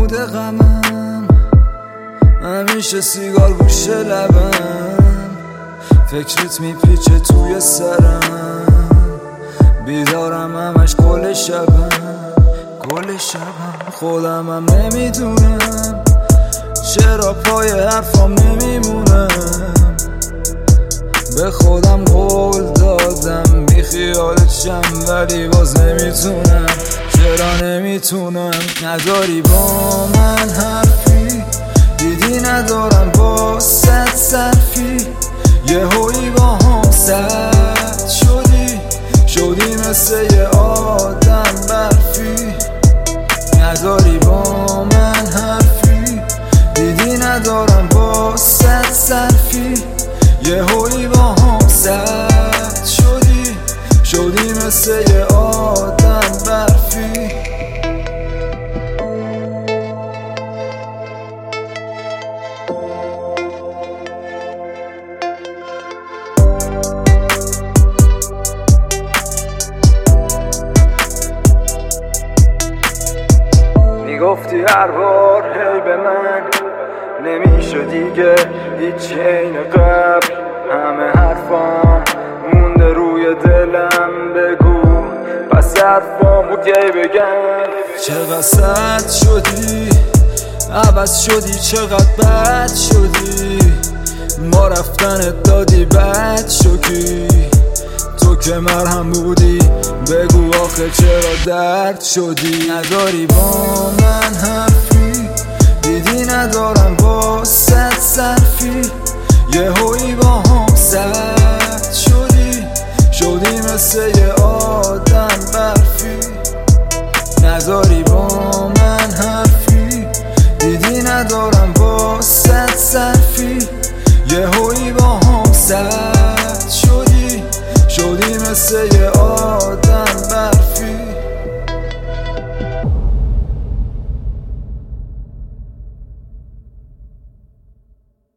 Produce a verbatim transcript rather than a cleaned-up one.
عود غمم، همیشه سیگار گوش لبم، فکرت میپیچه توی سرم، بیدارم همش گل شبم گل شبم. خودمم نمیدونم چرا پای حرفام نمیمونم، به خودم قول دادم بی خیالت شم ولی باز نمیتونم. چرا نمیتونم؟ نداری با من حرفی، دیدی ندارم با ست صرفی، یه هوی با هم سرد شدی شدی مثل یه آدم برفی. نداری با من حرفی، دیدی ندارم با ست صرفی، یه هوی با هم سرد شدی شدی مثل یه آدم برفی. میگفتی هر بار هی به من نمیشه دیگه هیچ عین قبل، همه حرفام مونده روی دلم، بگو پس حرفامو کی بگم. چقدر سرد شدی عوض شدی، چقدر بد شدی، ما رفتنت دادی بد شکی، تو که مرهم بودی بگو آخه چرا درد شدی. نداری با من حرفی، دیدی ندارم با ست صرفی، یه هوی با هم سرد شدی شدی مثل یه آدم برفی. نداری